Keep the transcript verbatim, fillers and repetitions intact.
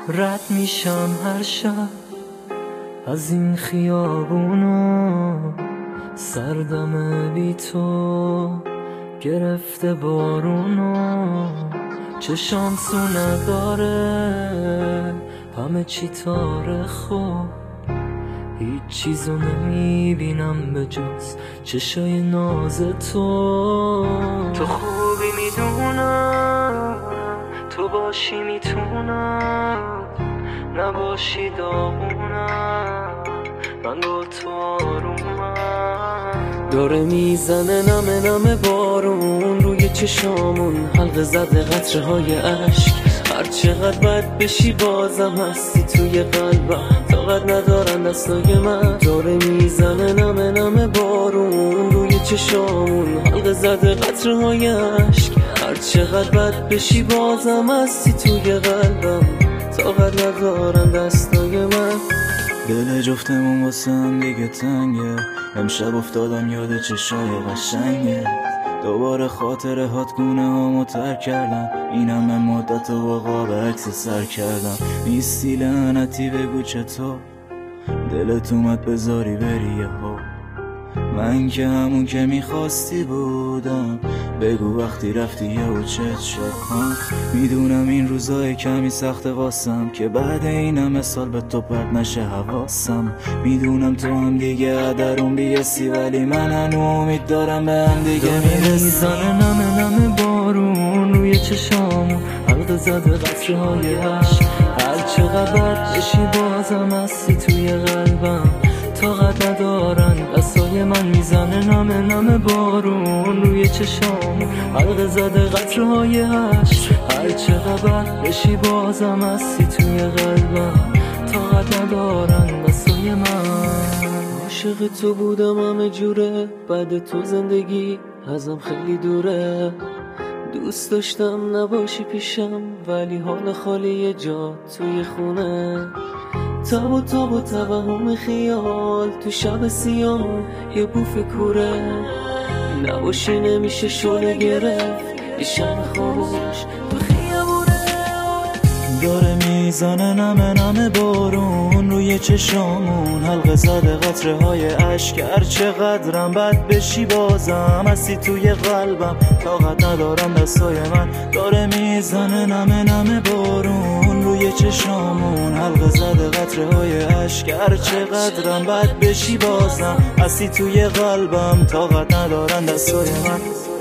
رد میشم هر شب از این خیابونا، سردم بی تو گرفته بارونا. چشام سو نداره همه چی تاریخو، هیچ چیزو نمیبینم به جز چشای ناز تو. تو خوبی میدونم، تو باشی میتونم، نباشی داغونم، من با تو آرومم. داره میزنه نمه نمه بارون روی چشامون، حلقه زده قطره های عشق. هر چقدر بد بشی بازم هستی توی قلبم، طاقت ندارن دستای من. داره میزنه نمه نمه بارون روی چشامون، حلقه زده قطره های عشق. هر چقدر بد بشی بازم هستی توی قلبم، طاقت ندارن دستای من. دل جفتمون واسه هم دیگه تنگه، امشب افتادم یاد چشای قشنگه. دوباره خاطره هات گونه هامو ترک کردم، اینم من مدت و با قاب عکس سر کردم. نیستی لعنتی بگو چطور دلت اومد بذاری بری ها. من که همون که میخواستی بودم، بگو وقتی رفتی یه و چت شد ها. میدونم این روزای کمی سخت واسم، که بعد این همه سال به تو پرد نشه حواسم. میدونم تو هم دیگه عدرون بیسی، ولی من هنو امید دارم به هم دیگه میرسیم. میزنه نمه نمه بارون روی چشامو، حلقه زده قطره های عشق. هر چقدر بد بشی بازم هستی توی قلبم، طاقت ندارن دستای من. میزنه نمه نمه بارون روی چشام، حلقه زده قطره های عشق. هر چقدر بد بشی بازم هستی توی قلبم، طاقت ندارن دستای من. عاشق تو بودم همه جوره، بعد تو زندگی ازم خیلی دوره. دوست داشتم نباشی پیشم، ولی حال خالی جا توی خونه. تاب و تاب و توهم خیال تو شب سیاه، یه بوف کوره. نباشی نمیشه شعله گرفت یه شب خاموش تو خیابونه. داره میزنه نمه نمه بارون روی چشامون، حلقه زده قطره های عشق. هر چقدرم بد بشی بازم هستی توی قلبم، طاقت ندارم دستای من. داره میزنه نمه نمه بارون روی چشامون، حلقه زده قطره های عشق. هر چقدرم بد بشی بازم هستی توی قلبم، طاقت ندارن دستای من.